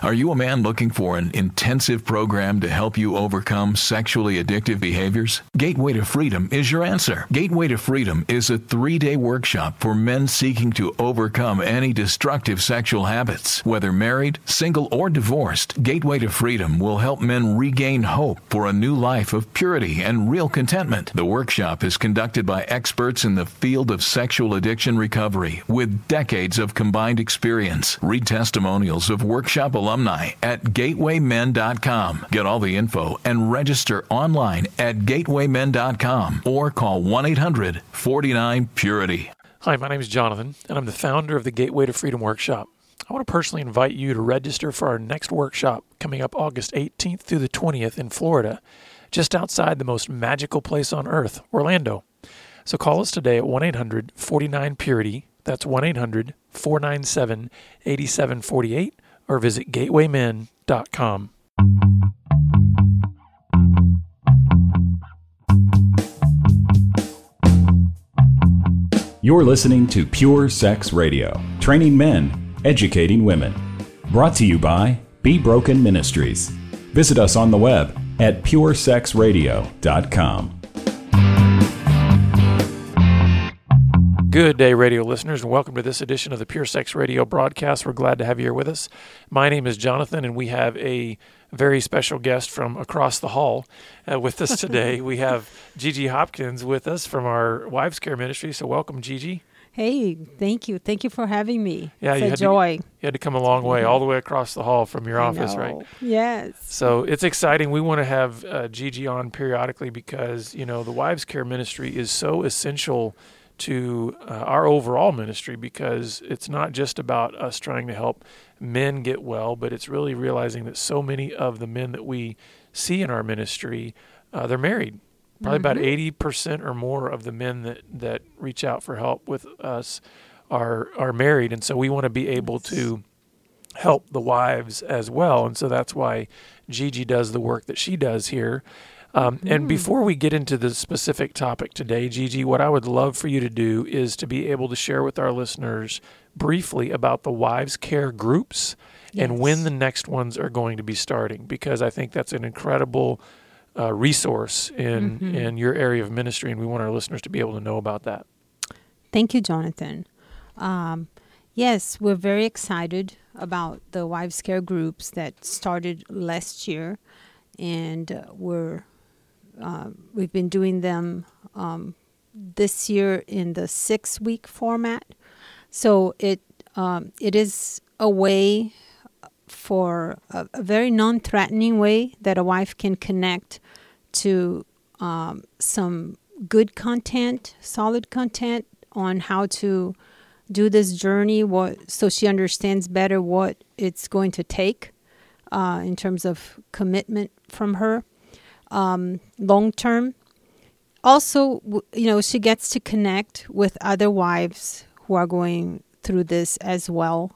Are you a man looking for an intensive program to help you overcome sexually addictive behaviors? Gateway to Freedom is your answer. Gateway to Freedom is a 3-day workshop for men seeking to overcome any destructive sexual habits. Whether married, single, or divorced, Gateway to Freedom will help men regain hope for a new life of purity and real contentment. The workshop is conducted by experts in the field of sexual addiction recovery with decades of combined experience. Read testimonials of workshop alumni at gatewaymen.com. Get all the info and register online at gatewaymen.com or call 1-800-49-PURITY. Hi, my name is Jonathan, and I'm the founder of the Gateway to Freedom Workshop. I want to personally invite you to register for our next workshop coming up August 18th through the 20th in Florida, just outside the most magical place on earth, Orlando. So call us today at 1-800-49-PURITY. That's 1-800-497-8748. Or visit gatewaymen.com. You're listening to Pure Sex Radio, training men, educating women. Brought to you by Be Broken Ministries. Visit us on the web at puresexradio.com. Good day, radio listeners, and welcome to this edition of the Pure Sex Radio broadcast. We're glad to have you here with us. My name is Jonathan, and we have a very special guest from across the hall with us today. We have Gigi Hopkins with us from our Wives Care Ministry. So welcome, Gigi. Hey, thank you. Thank you for having me. Yeah, it's a joy. You had to come a long way, all the way across the hall from your office, right? Yes. So it's exciting. We want to have Gigi on periodically because, you know, the Wives Care Ministry is so essential to our overall ministry, because it's not just about us trying to help men get well, but it's really realizing that so many of the men that we see in our ministry, they're married. Probably about 80% or more of the men that reach out for help with us are married. And so we want to be able to help the wives as well. And so that's why Gigi does the work that she does here. And before we get into the specific topic today, Gigi, what I would love for you to do is to be able to share with our listeners briefly about the Wives Care groups and when the next ones are going to be starting, because I think that's an incredible resource in your area of ministry, and we want our listeners to be able to know about that. Thank you, Jonathan. Yes, we're very excited about the Wives Care groups that started last year, and we've been doing them this year in the 6-week format. So it is a way for a very non-threatening way that a wife can connect to some good content, solid content on how to do this journey, so she understands better what it's going to take in terms of commitment from her. Long term. Also, she gets to connect with other wives who are going through this as well.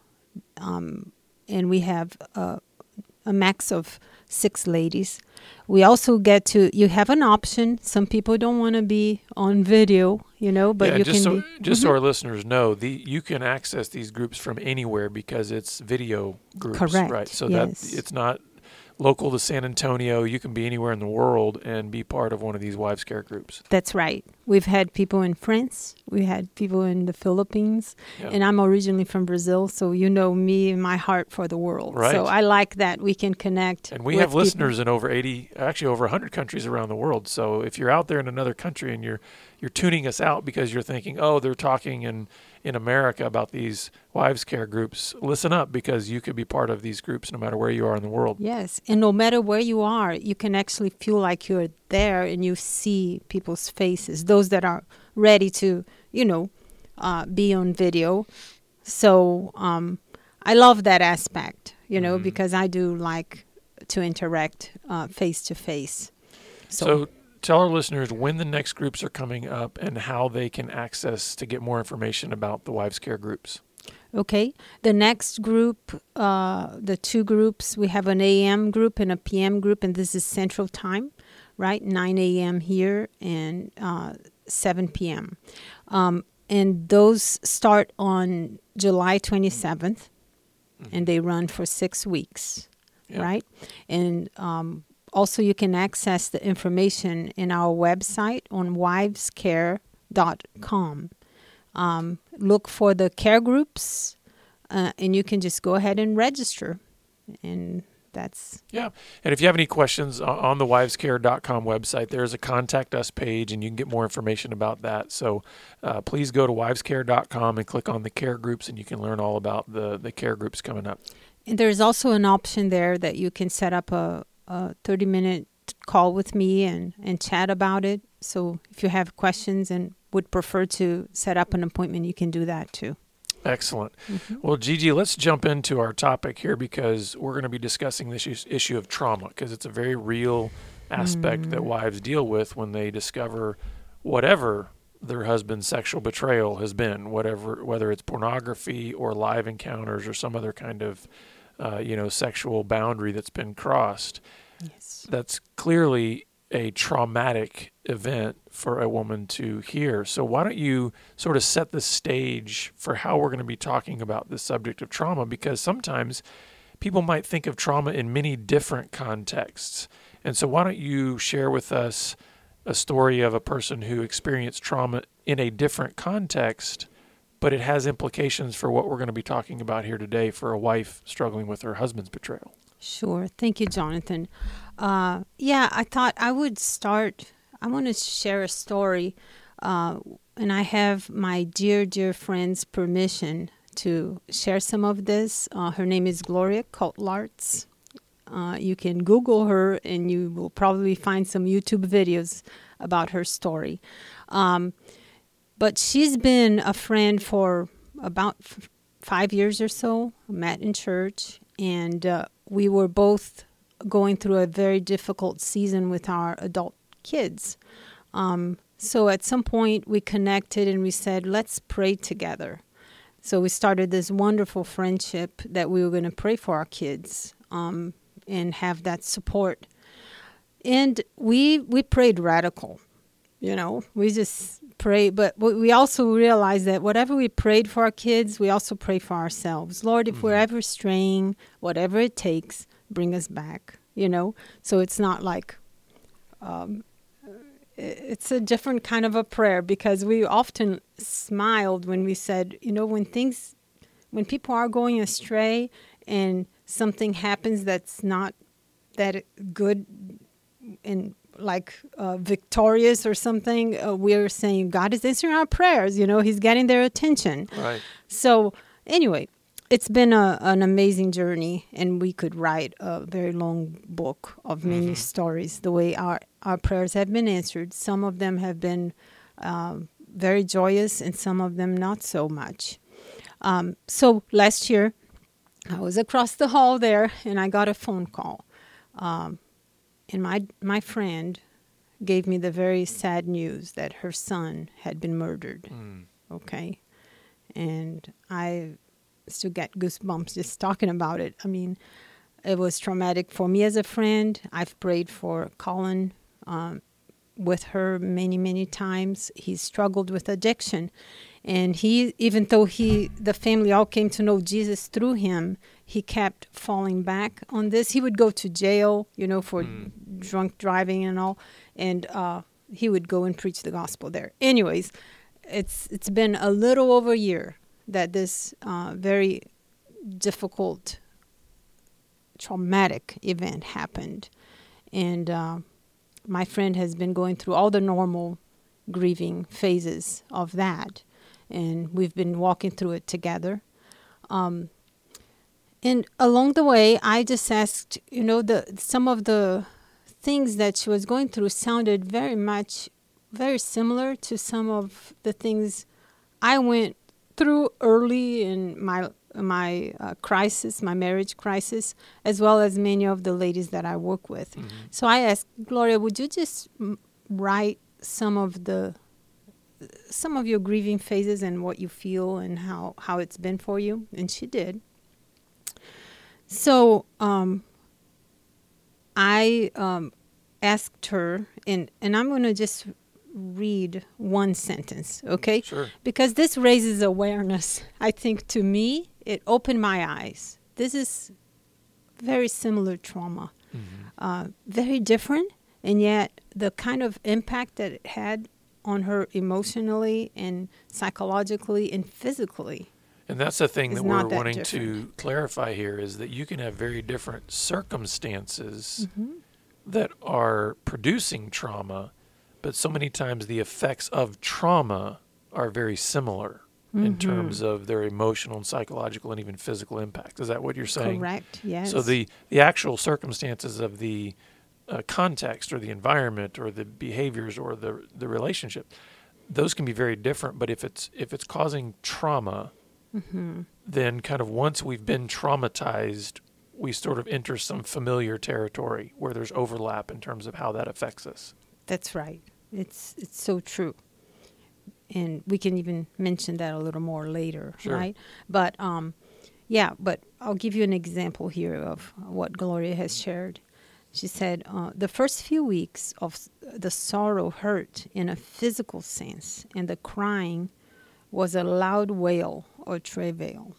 And we have a max of 6 ladies. We also you have an option. Some people don't want to be on video, but you can so our listeners know, you can access these groups from anywhere because it's video groups. Correct. Right. So yes. that it's not local to San Antonio. You can be anywhere in the world and be part of one of these Wives Care groups. That's right. We've had people in France. We had people in the Philippines. Yeah. And I'm originally from Brazil, so you know me and my heart for the world. Right. So I like that we can connect. And we have listeners in over 100 countries around the world. So if you're out there in another country and you're tuning us out because you're thinking, oh, they're talking in America about these Wives Care groups, listen up, because you could be part of these groups no matter where you are in the world. Yes, and no matter where you are, you can actually feel like you're there and you see people's faces, those that are ready to, be on video. So I love that aspect, because I do like to interact face to face. So tell our listeners when the next groups are coming up and how they can access to get more information about the Wives Care groups. Okay. The next group, the 2 groups, we have an AM group and a PM group, and this is Central Time, right? 9 a.m. here and 7 p.m. And those start on July 27th. and they run for 6 weeks, Yeah. right? And also you can access the information in our website on wivescare.com. Look for the care groups, and you can just go ahead and register. And that's... Yeah. And if you have any questions on the wivescare.com website, there's a contact us page and you can get more information about that. So please go to wivescare.com and click on the care groups and you can learn all about the care groups coming up. And there's also an option there that you can set up a 30-minute call with me and chat about it. So if you have questions and would prefer to set up an appointment, you can do that too. Excellent. Well, Gigi, let's jump into our topic here because we're going to be discussing this issue of trauma because it's a very real aspect that wives deal with when they discover whatever their husband's sexual betrayal has been, whether it's pornography or live encounters or some other kind of sexual boundary that's been crossed. Yes. That's clearly a traumatic event for a woman to hear. So why don't you sort of set the stage for how we're going to be talking about the subject of trauma? Because sometimes people might think of trauma in many different contexts. And so why don't you share with us a story of a person who experienced trauma in a different context, but it has implications for what we're going to be talking about here today for a wife struggling with her husband's betrayal. Sure. Thank you, Jonathan. I thought I would start. I want to share a story, and I have my dear, dear friend's permission to share some of this. Her name is Gloria Kotlarts. You can Google her, and you will probably find some YouTube videos about her story. But she's been a friend for about 5 years or so. Met in church, and we were both going through a very difficult season with our adult kids. So at some point we connected and we said, let's pray together. So we started this wonderful friendship that we were going to pray for our kids and have that support. And we prayed radical, we just pray, but we also realized that whatever we prayed for our kids, we also pray for ourselves. Lord, if we're ever straying, whatever it takes, bring us back, So it's not like, it's a different kind of a prayer because we often smiled when we said, when people are going astray and something happens that's not that good and victorious or something, we're saying God is answering our prayers. He's getting their attention. Right. So anyway, it's been an amazing journey, and we could write a very long book of many stories, the way our prayers have been answered. Some of them have been very joyous, and some of them not so much. So last year, I was across the hall there, and I got a phone call. And my friend gave me the very sad news that her son had been murdered. Okay. And I still get goosebumps just talking about it. I mean, it was traumatic for me as a friend. I've prayed for Colin with her many, many times. He struggled with addiction. And even though the family all came to know Jesus through him, he kept falling back on this. He would go to jail, for drunk driving and all, and he would go and preach the gospel there. Anyways, it's been a little over a year that this very difficult, traumatic event happened, and my friend has been going through all the normal grieving phases of that. And we've been walking through it together. And along the way, I just asked, some of the things that she was going through sounded very similar to some of the things I went through early in my crisis, my marriage crisis, as well as many of the ladies that I work with. So I asked, Gloria, would you just write some of your grieving phases and what you feel and how it's been for you? And she did. So I asked her, and I'm going to just read one sentence, okay? Sure. Because this raises awareness. I think to me, it opened my eyes this is very similar trauma. Very different, and yet the kind of impact that it had on her emotionally and psychologically and physically. And that's the thing Is that we're not that wanting to different. clarify here, is that you can have very different circumstances that are producing trauma, but so many times the effects of trauma are very similar in terms of their emotional and psychological and even physical impact. Is that what you're saying? Correct, yes. So the actual circumstances of the context or the environment or the behaviors or the relationship, those can be very different. But if it's causing trauma, then kind of once we've been traumatized, we sort of enter some familiar territory where there's overlap in terms of how that affects us. That's right. It's so true. And we can even mention that a little more later, Sure. right? But but I'll give you an example here of what Gloria has shared. She said, the first few weeks of the sorrow hurt in a physical sense, and the crying was a loud wail or travail.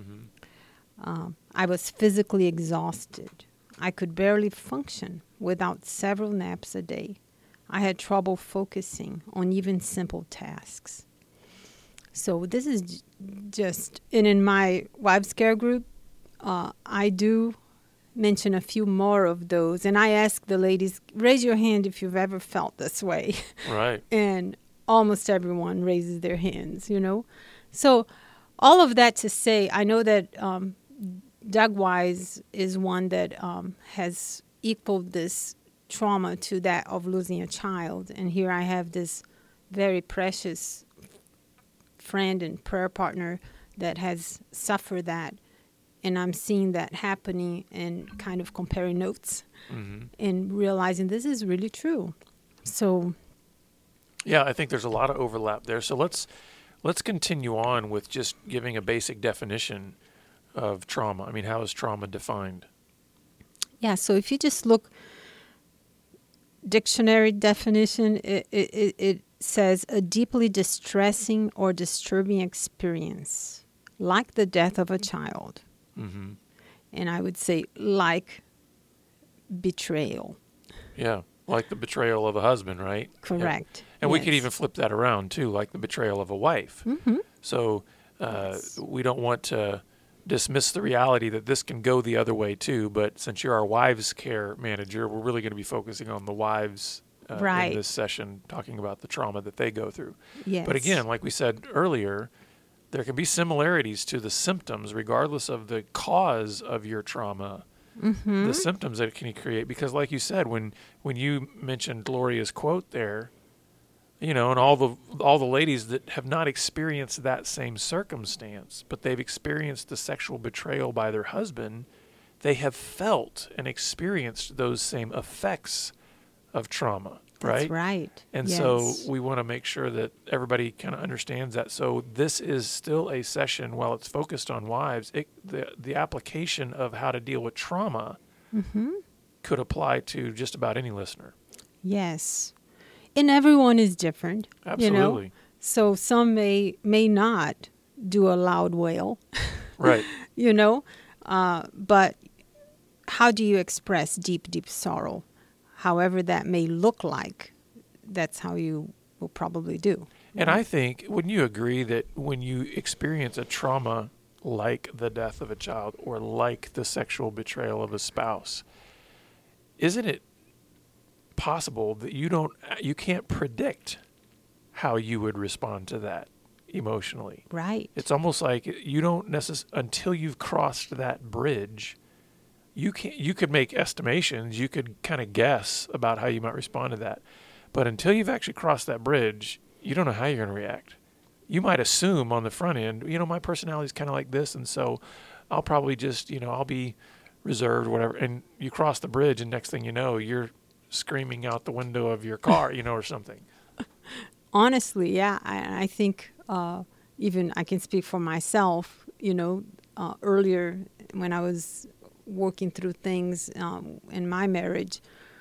I was physically exhausted. I could barely function without several naps a day. I had trouble focusing on even simple tasks. So this is just, and in my Wives Care group, I do mention a few more of those. And I ask the ladies, raise your hand if you've ever felt this way. Right. And almost everyone raises their hands, you know. So all of that to say, I know that Doug Wise is one that has equaled this trauma to that of losing a child. And here I have this very precious friend and prayer partner that has suffered that. And I'm seeing that happening and kind of comparing notes and realizing this is really true. So Yeah, I think there's a lot of overlap there. So let's continue on with just giving a basic definition of trauma. I mean, how is trauma defined? yeah, so if you just look dictionary definition, it says a deeply distressing or disturbing experience, like the death of a child. And I would say like betrayal. Yeah, like the betrayal of a husband, right? Correct. And we could Yes. even flip that around too, like the betrayal of a wife. So we don't want to dismiss the reality that this can go the other way too. But since you're our wives care manager, we're really going to be focusing on the wives Right. in this session, talking about the trauma that they go through. Yes. But again, like we said earlier, there can be similarities to the symptoms regardless of the cause of your trauma. The symptoms that it can create, because like you said, when you mentioned Gloria's quote there, you know, and all the ladies that have not experienced that same circumstance, but they've experienced the sexual betrayal by their husband, they have felt and experienced those same effects of trauma, right? That's right. And Yes. so we want to make sure that everybody kind of understands that. So this is still a session, while it's focused on wives, the application of how to deal with trauma could apply to just about any listener. Yes. And everyone is different. You know? Absolutely. So some may not do a loud wail, Right. you know, but how do you express deep, deep sorrow? However that may look like, that's how you will probably do. And I think, wouldn't you agree that when you experience a trauma like the death of a child or like the sexual betrayal of a spouse, isn't it possible that you can't predict how you would respond to that emotionally? Right. It's almost like you don't until you've crossed that bridge. You could make estimations, you could kind of guess about how you might respond to that. But until you've actually crossed that bridge, you don't know how you're going to react. You might assume on the front end, you know, my personality is kind of like this, and so I'll probably just, you know, I'll be reserved, whatever. And you cross the bridge, and next thing you know, you're screaming out the window of your car, you know, or something. Honestly, yeah, I think even I can speak for myself, you know, earlier when I was working through things in my marriage,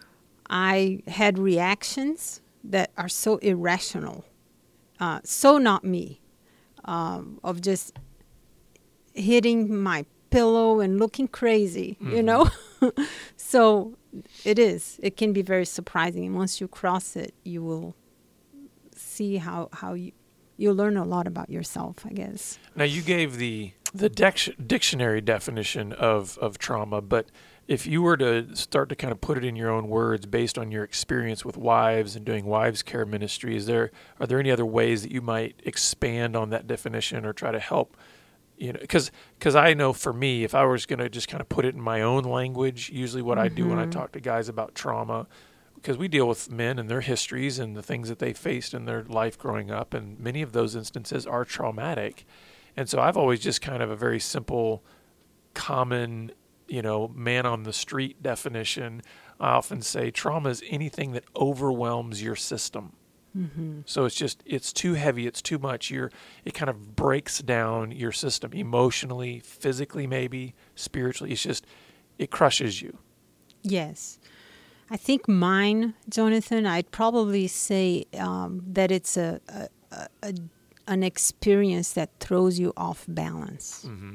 I had reactions that are so irrational, so not me, of just hitting my pillow and looking crazy, you know? So it can be very surprising. And once you cross it, you will see how you'll learn a lot about yourself, I guess. Now, you gave the dictionary definition of trauma, but if you were to start to kind of put it in your own words based on your experience with wives and doing wives care ministry, are there any other ways that you might expand on that definition or try to help? You know, because I know for me, if I was going to just kind of put it in my own language, usually what I do when I talk to guys about trauma, because we deal with men and their histories and the things that they faced in their life growing up, and many of those instances are traumatic. And so I've always just kind of a very simple, common, man on the street definition. I often say trauma is anything that overwhelms your system. Mm-hmm. So it's too heavy, it's too much. It kind of breaks down your system emotionally, physically, maybe spiritually. It crushes you. Yes. I think mine, Jonathan, I'd probably say that it's an experience that throws you off balance. Mm-hmm.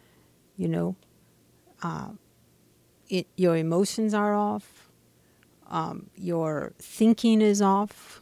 Your emotions are off. Your thinking is off.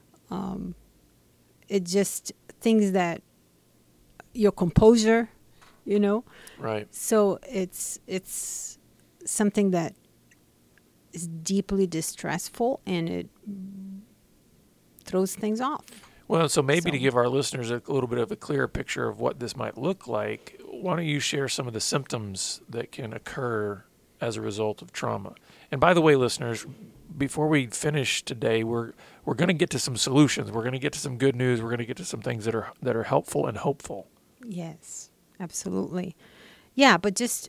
It just things that your composure, Right. So it's something that is deeply distressful, and it throws things off. Well, so maybe to give our listeners a little bit of a clearer picture of what this might look like, why don't you share some of the symptoms that can occur as a result of trauma? And by the way, listeners, before we finish today, we're going to get to some solutions. We're going to get to some good news. We're going to get to some things that are helpful and hopeful. Yes, absolutely. Yeah, but just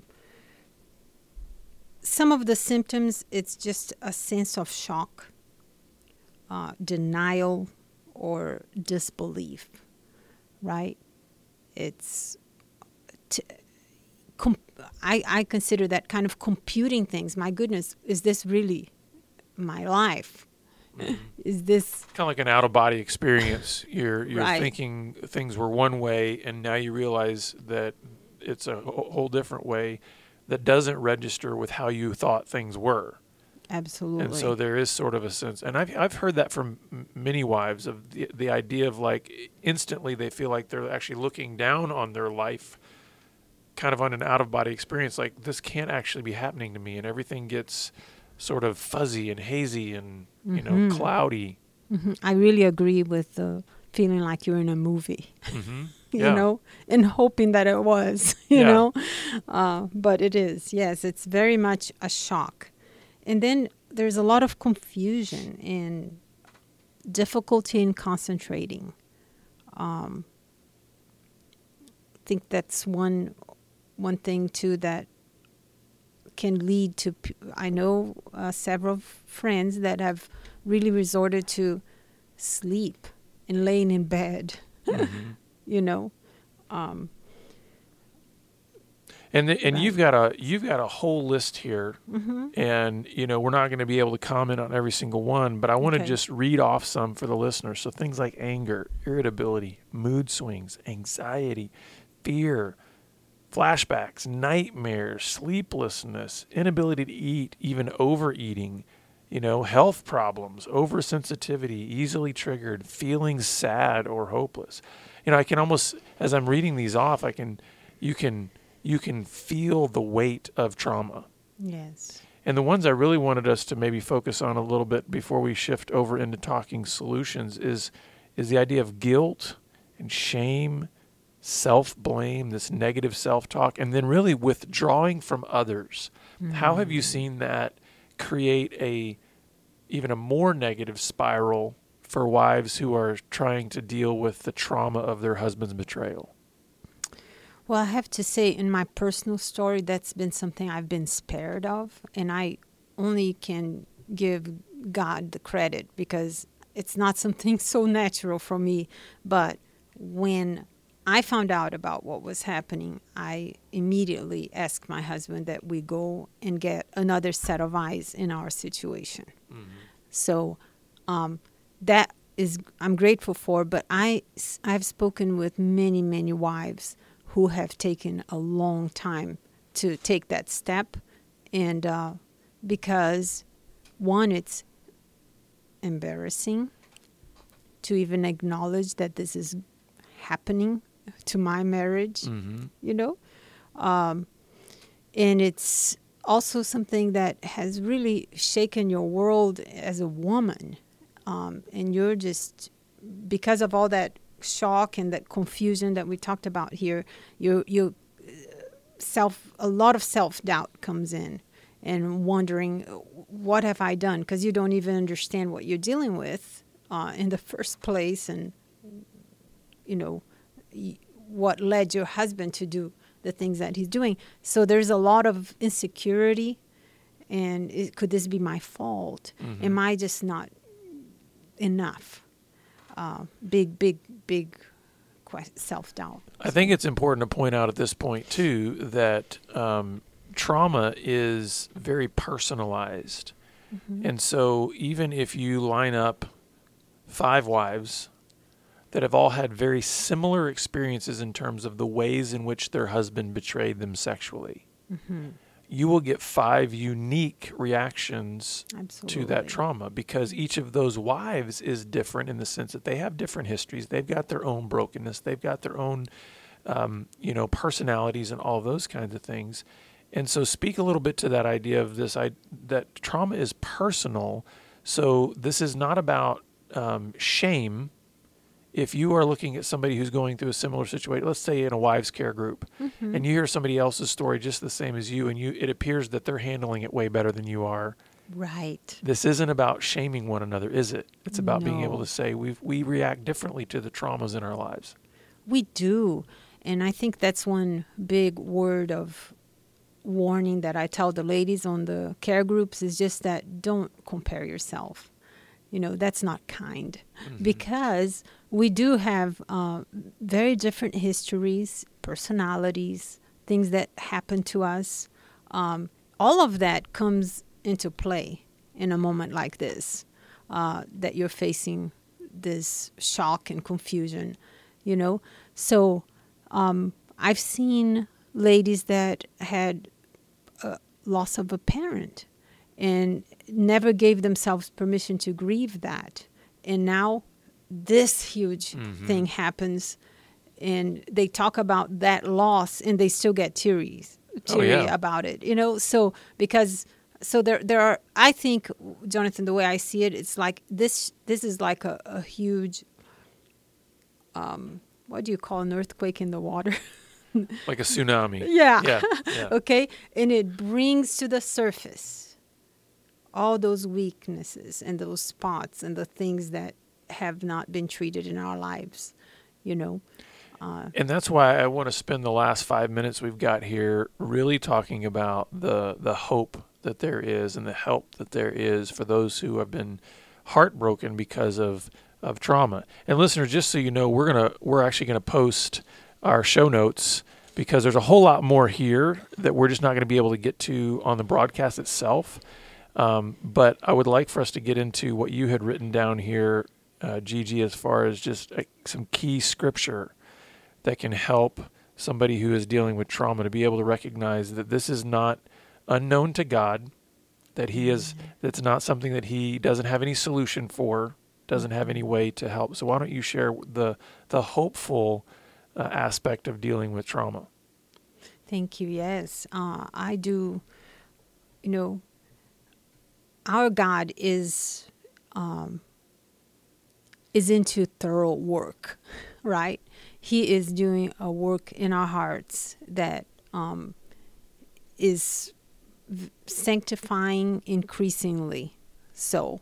some of the symptoms, it's just a sense of shock, denial, or disbelief, right? It's I consider that kind of computing things. My goodness, is this really my life? Mm-hmm. Is this kind of like an out-of-body experience? You're right. thinking things were one way, and now you realize that it's a whole different way that doesn't register with how you thought things were. Absolutely. And so there is sort of a sense, and I've heard that from many wives, of the idea of like instantly they feel like they're actually looking down on their life, kind of on an out-of-body experience, like this can't actually be happening to me, and everything gets sort of fuzzy and hazy and cloudy. Mm-hmm. I really agree with the feeling like you're in a movie. Mm-hmm. Yeah. And hoping that it was, you know, but it is. Yes, it's very much a shock. And then there's a lot of confusion and difficulty in concentrating. I think that's one thing too that can lead to. I know several friends that have really resorted to sleep and laying in bed. Mm-hmm. And right. you've got a whole list here, mm-hmm. and we're not going to be able to comment on every single one, but I want to just read off some for the listeners. So things like anger, irritability, mood swings, anxiety, fear, flashbacks, nightmares, sleeplessness, inability to eat, even overeating, health problems, oversensitivity, easily triggered, feeling sad or hopeless. I can almost, as I'm reading these off, you can feel the weight of trauma. Yes. And the ones I really wanted us to maybe focus on a little bit before we shift over into talking solutions is the idea of guilt and shame, self-blame, this negative self-talk, and then really withdrawing from others. Mm-hmm. How have you seen that create even a more negative spiral for wives who are trying to deal with the trauma of their husband's betrayal? Well, I have to say, in my personal story, that's been something I've been spared of, and I only can give God the credit because it's not something so natural for me. But when I found out about what was happening, I immediately asked my husband that we go and get another set of eyes in our situation. Mm-hmm. So that is I'm grateful for, but I've spoken with many, many wives who have taken a long time to take that step. And because, one, it's embarrassing to even acknowledge that this is happening to my marriage, you know. And it's also something that has really shaken your world as a woman. And you're just, because of all that shock and that confusion that we talked about here, you a lot of self-doubt comes in, and wondering, what have I done? Because you don't even understand what you're dealing with in the first place, and you know what led your husband to do the things that he's doing. So there's a lot of insecurity, and could this be my fault? Am I just not enough? Big self-doubt. I think it's important to point out at this point too that trauma is very personalized. And so even if you line up 5 wives that have all had very similar experiences in terms of the ways in which their husband betrayed them sexually, you will get 5 unique reactions to that trauma, because each of those wives is different in the sense that they have different histories. They've got their own brokenness. They've got their own, personalities and all those kinds of things. And so speak a little bit to that idea of this, that trauma is personal. So this is not about shame. If you are looking at somebody who's going through a similar situation, let's say in a wives care group, and you hear somebody else's story just the same as you, and it appears that they're handling it way better than you are. Right. This isn't about shaming one another, is it? It's about being able to say we react differently to the traumas in our lives. We do. And I think that's one big word of warning that I tell the ladies on the care groups, is just that don't compare yourself. That's not kind, because we do have very different histories, personalities, things that happen to us. All of that comes into play in a moment like this, that you're facing this shock and confusion, So I've seen ladies that had loss of a parent and never gave themselves permission to grieve that. And now this huge thing happens, and they talk about that loss, and they still get teary about it, So there are, I think, Jonathan, the way I see it, it's like this is like a huge, what do you call an earthquake in the water? Like a tsunami. Yeah. Okay. And it brings to the surface all those weaknesses and those spots and the things that have not been treated in our lives, And that's why I want to spend the last 5 minutes we've got here really talking about the hope that there is and the help that there is for those who have been heartbroken because of trauma. And listeners, just so you know, we're actually gonna post our show notes, because there's a whole lot more here that we're just not going to be able to get to on the broadcast itself. But I would like for us to get into what you had written down here, Gigi, as far as just some key scripture that can help somebody who is dealing with trauma to be able to recognize that this is not unknown to God, that that's not something that he doesn't have any solution for, doesn't have any way to help. So why don't you share the hopeful aspect of dealing with trauma? Thank you. Yes, I do. Our God is into thorough work, right? He is doing a work in our hearts that is sanctifying increasingly. So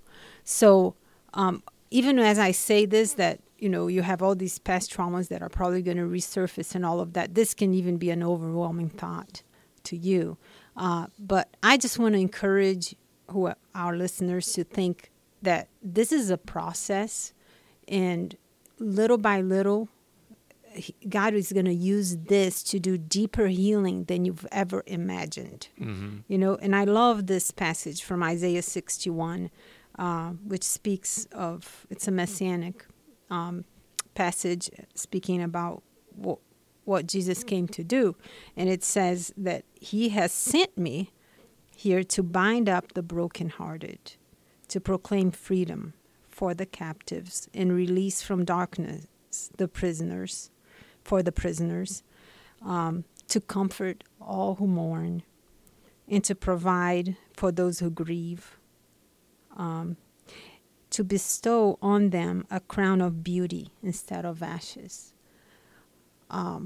even as I say this, that you have all these past traumas that are probably going to resurface and all of that, this can even be an overwhelming thought to you. But I just want to encourage our listeners to think that this is a process, and little by little, God is going to use this to do deeper healing than you've ever imagined. And I love this passage from Isaiah 61, which speaks of, it's a messianic passage speaking about what Jesus came to do. And it says that he has sent me here to bind up the brokenhearted, to proclaim freedom for the captives and release from darkness the prisoners, to comfort all who mourn, and to provide for those who grieve, to bestow on them a crown of beauty instead of ashes, the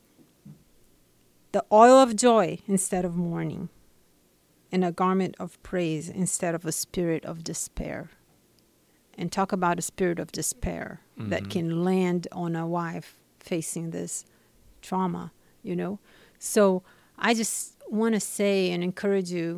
oil of joy instead of mourning, and a garment of praise instead of a spirit of despair. And talk about a spirit of despair that can land on a wife facing this trauma, you know. So I just want to say and encourage you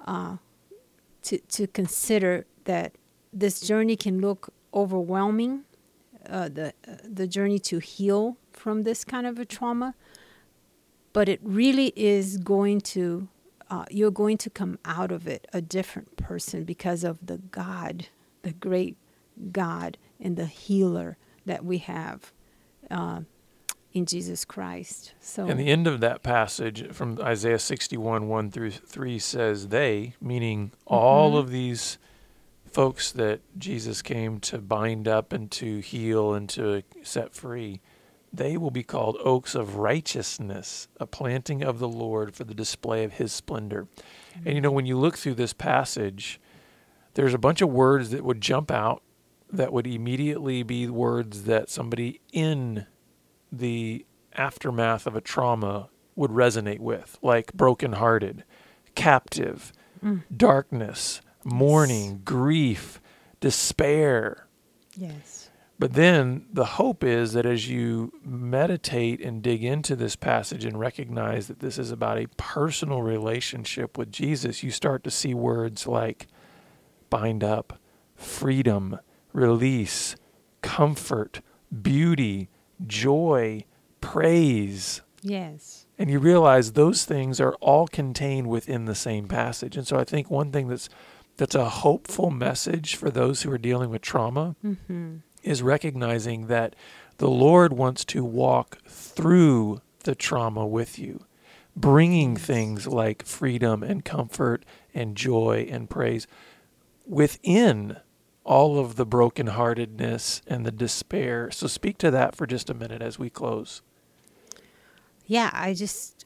to consider that this journey can look overwhelming, the journey to heal from this kind of a trauma, but it really is going to, you're going to come out of it a different person because of the God, the great God and the healer that we have in Jesus Christ. So, and the end of that passage from Isaiah 61, 1 through 3 says, they, meaning all of these folks that Jesus came to bind up and to heal and to set free, they will be called oaks of righteousness, a planting of the Lord for the display of his splendor. And you know, when you look through this passage, there's a bunch of words that would jump out that would immediately be words that somebody in the aftermath of a trauma would resonate with, like brokenhearted, captive, darkness, mourning, grief, despair. yes. But then the hope is that as you meditate and dig into this passage and recognize that this is about a personal relationship with Jesus, you start to see words like bind up, freedom, release, comfort, beauty, joy, praise. Yes. And you realize those things are all contained within the same passage. And so I think one thing that's a hopeful message for those who are dealing with trauma is recognizing that the Lord wants to walk through the trauma with you, bringing things like freedom and comfort and joy and praise within all of the brokenheartedness and the despair. So speak to that for just a minute as we close. Yeah, I just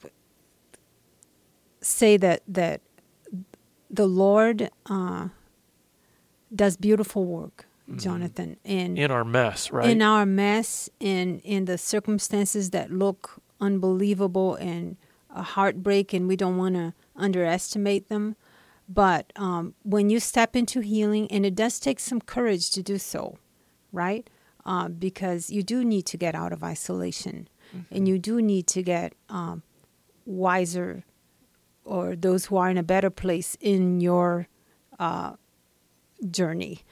say that the Lord does beautiful work, Jonathan, In our mess, right? in our mess, in the circumstances that look unbelievable and a heartbreak, and we don't want to underestimate them. But when you step into healing, and it does take some courage to do so, right? Because you do need to get out of isolation, and you do need to get wiser, or those who are in a better place in your journey.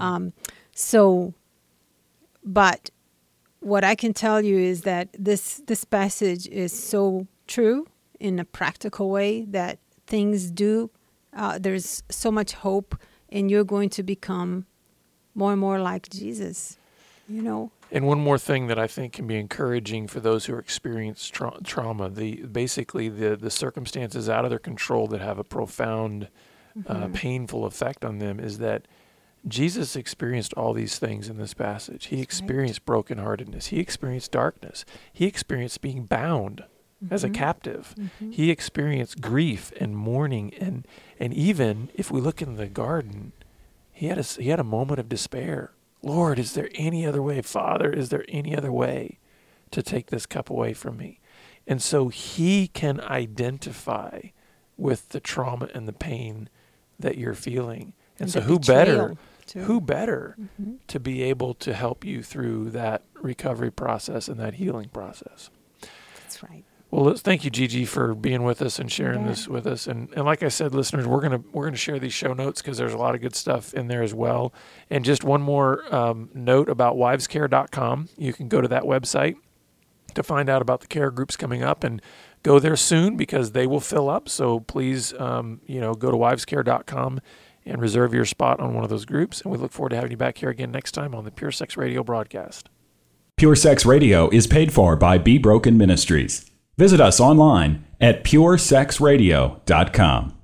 But what I can tell you is that this passage is so true in a practical way that things do. There's so much hope, and you're going to become more and more like Jesus, you know. And one more thing that I think can be encouraging for those who experience trauma, basically the circumstances out of their control that have a profound, painful effect on them, is that Jesus experienced all these things in this passage. He experienced brokenheartedness. He experienced darkness. He experienced being bound as a captive. He experienced grief and mourning, and even if we look in the garden, he had a moment of despair. Lord, is there any other way? Father, is there any other way to take this cup away from me? And so he can identify with the trauma and the pain that you're feeling. And so who better to be able to help you through that recovery process and that healing process? That's right. Well, thank you, Gigi, for being with us and sharing this with us. And like I said, listeners, we're gonna share these show notes because there's a lot of good stuff in there as well. And just one more note about wivescare.com. You can go to that website to find out about the care groups coming up, and go there soon because they will fill up. So please, go to wivescare.com and reserve your spot on one of those groups. And we look forward to having you back here again next time on the Pure Sex Radio broadcast. Pure Sex Radio is paid for by Be Broken Ministries. Visit us online at puresexradio.com.